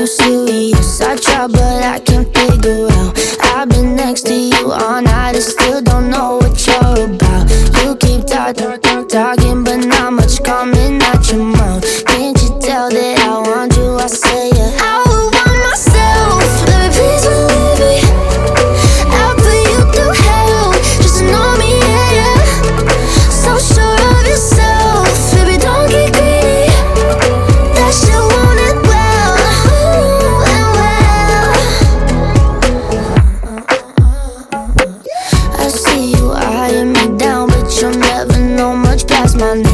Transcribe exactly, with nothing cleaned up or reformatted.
you serious? I try but I can't figure out. I've been next to you all night and still don't know what you're about. You keep talk, talk, talk, talking but not much coming out your mouth. Can't you tell that I want you? I say yeah. I would want myself, baby, please believe me. I'll put you through hell just to know me, yeah, yeah. So sure of yourself, baby, don't get greedy. That you want it well, ooh, and well. I see you eyeing me down, but you'll never know much past my name.